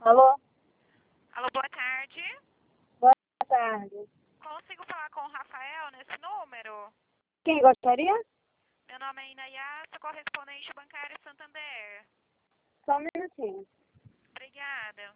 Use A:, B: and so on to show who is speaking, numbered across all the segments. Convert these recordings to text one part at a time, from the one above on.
A: Alô?
B: Alô, boa tarde.
A: Boa tarde.
B: Consigo falar com o Rafael nesse número?
A: Quem gostaria?
B: Meu nome é Inayá, sou correspondente bancário Santander.
A: Só um minutinho.
B: Obrigada.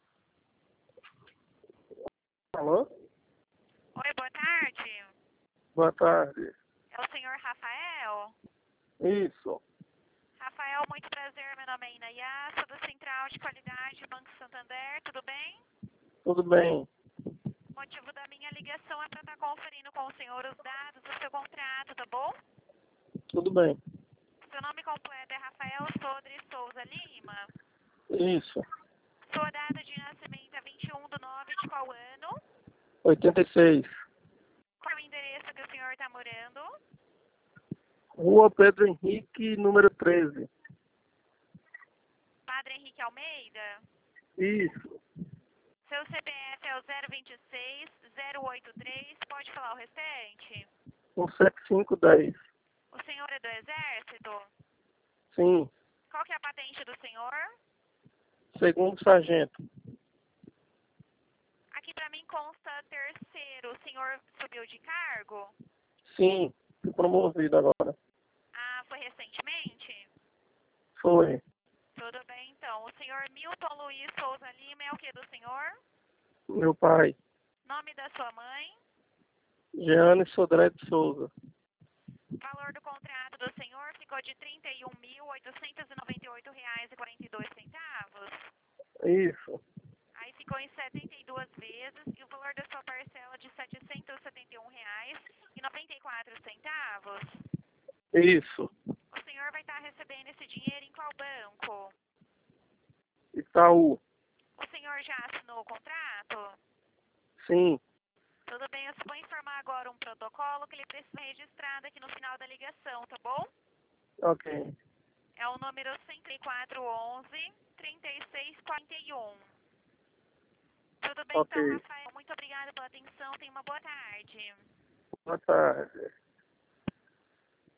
C: Alô?
B: Oi, boa tarde.
C: Boa tarde.
B: É o senhor Rafael?
C: Isso.
B: Rafael, muito prazer. Meu nome é Inayá, sou da Central de Qualidade Banco Santander. Tudo bem?
C: Tudo bem?
B: O motivo da minha ligação é para estar conferindo com o senhor os dados do seu contrato, tá bom?
C: Tudo bem.
B: Seu nome completo é Rafael Sodre Souza Lima.
C: Isso.
B: Sua data de nascimento é 21/9 de qual ano?
C: 86.
B: Qual é o endereço que o senhor está morando?
C: Rua Pedro Henrique, número 13.
B: Padre Henrique Almeida?
C: Isso.
B: Seu CPF é o 026-083, pode falar o restante?
C: 17510.
B: O senhor é do Exército?
C: Sim.
B: Qual que é a patente do senhor?
C: Segundo sargento.
B: Aqui para mim consta terceiro, o senhor subiu de cargo?
C: Sim. Fui promovido agora.
B: Ah, foi recentemente?
C: Foi.
B: Tudo bem então. O senhor Milton Luiz Souza Lima é o que do senhor?
C: Meu pai.
B: Nome da sua mãe?
C: Jeane Sodré de Souza.
B: Valor do contrato do senhor ficou de R$ 31.898,42.
C: Isso.
B: Aí ficou em 72 vezes e o valor da sua parcela de R$ 771,94.
C: Isso.
B: O senhor vai estar recebendo esse dinheiro em qual banco?
C: Itaú.
B: O senhor já assinou o contrato?
C: Sim.
B: Tudo bem, eu só vou informar agora um protocolo que ele precisa registrar aqui no final da ligação, tá bom?
C: Ok.
B: É o número 5411-3641. Tudo bem
C: Ok.
B: então, Rafael. Muito obrigada pela atenção. Tenha uma boa tarde.
C: Boa tarde.